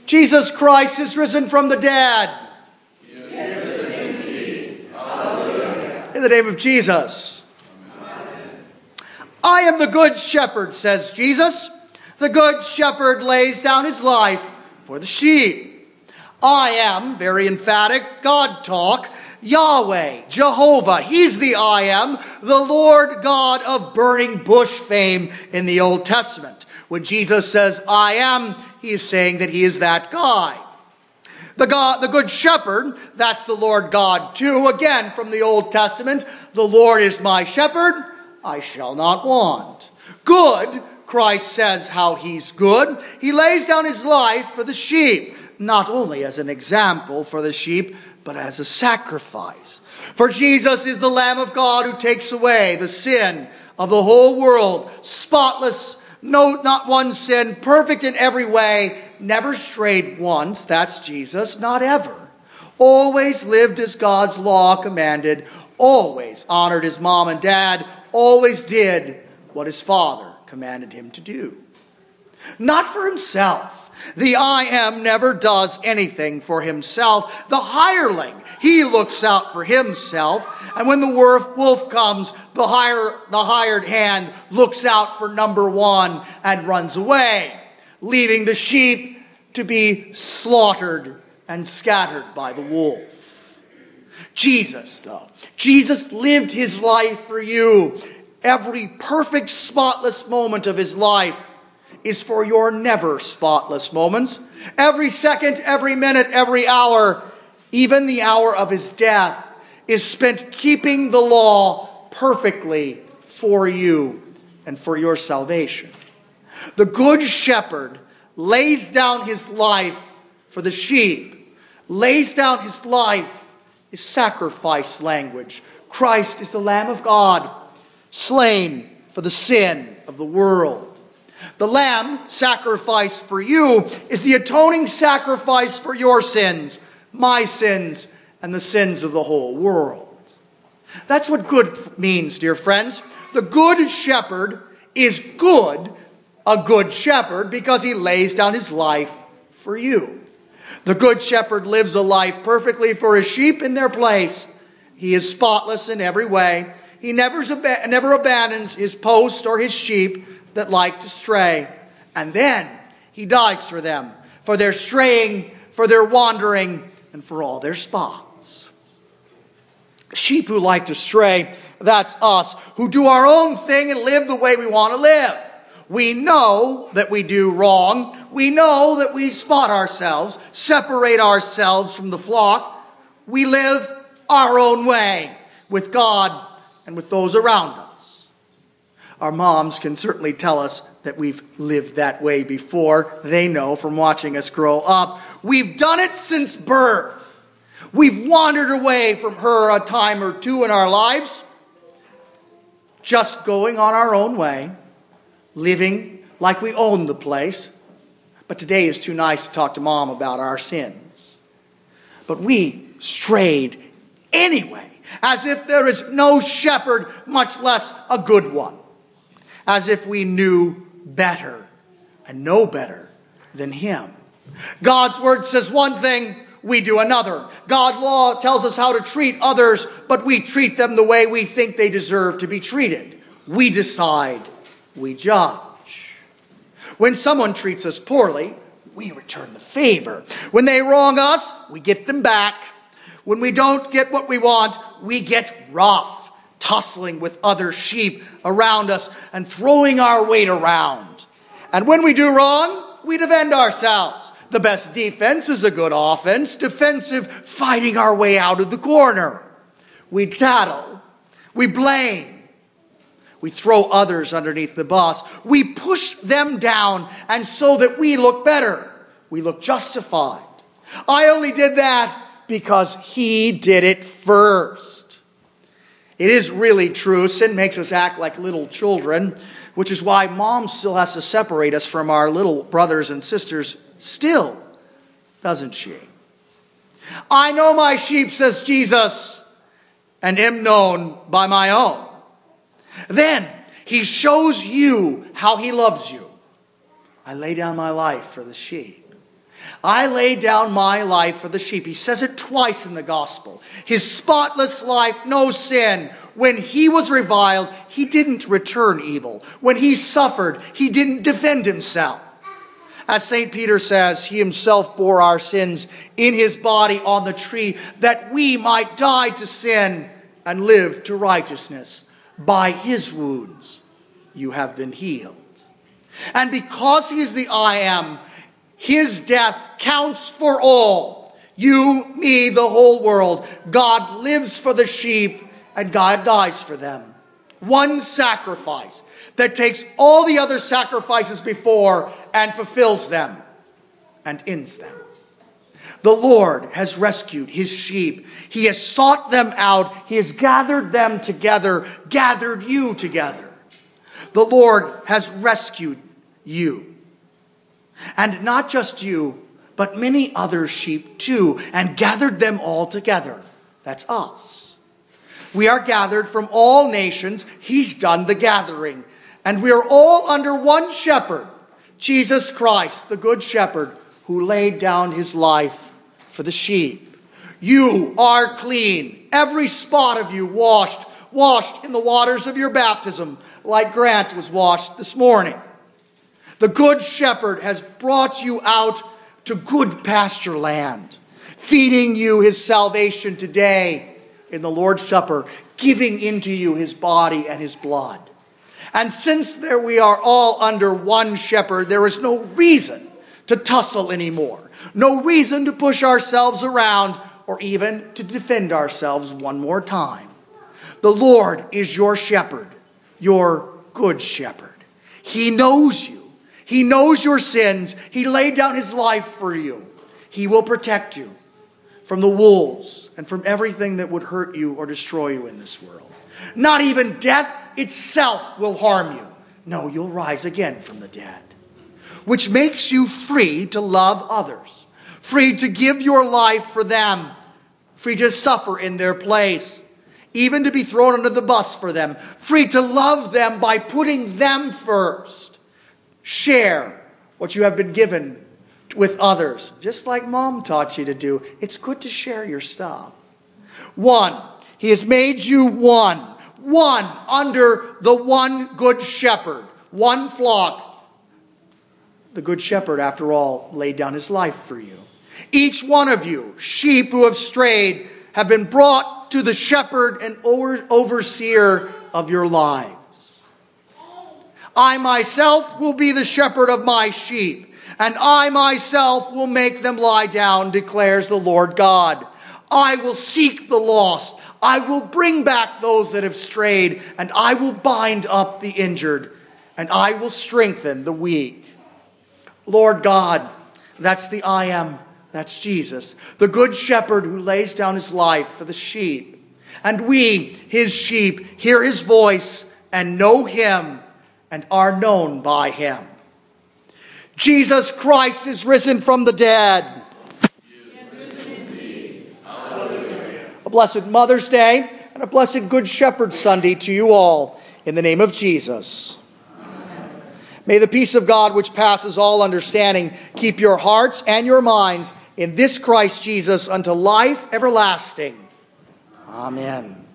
Jesus Christ is risen from the dead. In the name of Jesus. Amen. I am the good shepherd, says Jesus. The good shepherd lays down his life for the sheep. I am, very emphatic, God talk, Yahweh, Jehovah. He's the I am, the Lord God of burning bush fame in the Old Testament. When Jesus says I am, he is saying that he is that guy. The good shepherd, that's the Lord God too. Again, from the Old Testament, the Lord is my shepherd, I shall not want. Good, Christ says how he's good. He lays down his life for the sheep, not only as an example for the sheep, but as a sacrifice. For Jesus is the Lamb of God who takes away the sin of the whole world, spotless, no, not one sin, perfect in every way, never strayed once, that's Jesus, not ever. Always lived as God's law commanded, always honored his mom and dad, always did what his Father commanded him to do. Not for himself. The I am never does anything for himself. The hireling, he looks out for himself. And when the wolf comes, the hired hand looks out for number one and runs away, leaving the sheep to be slaughtered and scattered by the wolf. Jesus, though, Jesus lived his life for you. Every perfect, spotless moment of his life is for your never spotless moments. Every second, every minute, every hour, even the hour of his death, is spent keeping the law perfectly for you and for your salvation. The good shepherd lays down his life for the sheep. Lays down his life is sacrifice language. Christ is the Lamb of God, slain for the sin of the world. The lamb sacrificed for you is the atoning sacrifice for your sins, my sins, and the sins of the whole world. That's what good means, dear friends. The good shepherd is good, a good shepherd, because he lays down his life for you. The good shepherd lives a life perfectly for his sheep in their place. He is spotless in every way. He never abandons his post or his sheep that like to stray. And then he dies for them, for their straying, for their wandering, and for all their spots. Sheep who like to stray, that's us, who do our own thing and live the way we want to live. We know that we do wrong. We know that we spot ourselves, separate ourselves from the flock. We live our own way with God and with those around us. Our moms can certainly tell us that we've lived that way before. They know from watching us grow up. We've done it since birth. We've wandered away from her a time or two in our lives, just going on our own way, living like we own the place. But today is too nice to talk to Mom about our sins. But we strayed anyway, as if there is no shepherd, much less a good one. As if we knew better and know better than him. God's word says one thing, we do another. God's law tells us how to treat others, but we treat them the way we think they deserve to be treated. We decide, we judge. When someone treats us poorly, we return the favor. When they wrong us, we get them back. When we don't get what we want, we get rough, tussling with other sheep around us and throwing our weight around. And when we do wrong, we defend ourselves. The best defense is a good offense, defensive, fighting our way out of the corner. We tattle, we blame, we throw others underneath the bus, we push them down, and so that we look better, we look justified. I only did that because he did it first. It is really true. Sin makes us act like little children, which is why Mom still has to separate us from our little brothers and sisters still, doesn't she? I know my sheep, says Jesus, and am known by my own. Then he shows you how he loves you. I lay down my life for the sheep. I lay down my life for the sheep. He says it twice in the gospel. His spotless life, no sin. When he was reviled, he didn't return evil. When he suffered, he didn't defend himself. As St. Peter says, he himself bore our sins in his body on the tree, that we might die to sin and live to righteousness. By his wounds you have been healed. And because he is the I am, his death counts for all. You, me, the whole world. God lives for the sheep and God dies for them. One sacrifice that takes all the other sacrifices before and fulfills them and ends them. The Lord has rescued his sheep. He has sought them out. He has gathered them together, gathered you together. The Lord has rescued you. And not just you, but many other sheep too, and gathered them all together. That's us. We are gathered from all nations. He's done the gathering. And we are all under one shepherd, Jesus Christ, the good shepherd, who laid down his life for the sheep. You are clean. Every spot of you washed in the waters of your baptism, like Grant was washed this morning. The good shepherd has brought you out to good pasture land, feeding you his salvation today in the Lord's Supper, giving into you his body and his blood. And since there we are all under one shepherd, there is no reason to tussle anymore, no reason to push ourselves around or even to defend ourselves one more time. The Lord is your shepherd, your good shepherd. He knows you. He knows your sins. He laid down his life for you. He will protect you from the wolves and from everything that would hurt you or destroy you in this world. Not even death itself will harm you. No, you'll rise again from the dead. Which makes you free to love others. Free to give your life for them. Free to suffer in their place. Even to be thrown under the bus for them. Free to love them by putting them first. Share what you have been given with others. Just like Mom taught you to do. It's good to share your stuff. One. He has made you one. One under the one good shepherd. One flock. The good shepherd, after all, laid down his life for you. Each one of you, sheep who have strayed, have been brought to the shepherd and overseer of your lives. I myself will be the shepherd of my sheep, and I myself will make them lie down, declares the Lord God. I will seek the lost. I will bring back those that have strayed, and I will bind up the injured, and I will strengthen the weak. Lord God, that's the I am, that's Jesus, the good shepherd who lays down his life for the sheep. And we, his sheep, hear his voice and know him and are known by him. Jesus Christ is risen from the dead. A blessed Mother's Day and a blessed Good Shepherd Sunday to you all in the name of Jesus. Amen. May the peace of God, which passes all understanding, keep your hearts and your minds in this Christ Jesus unto life everlasting. Amen.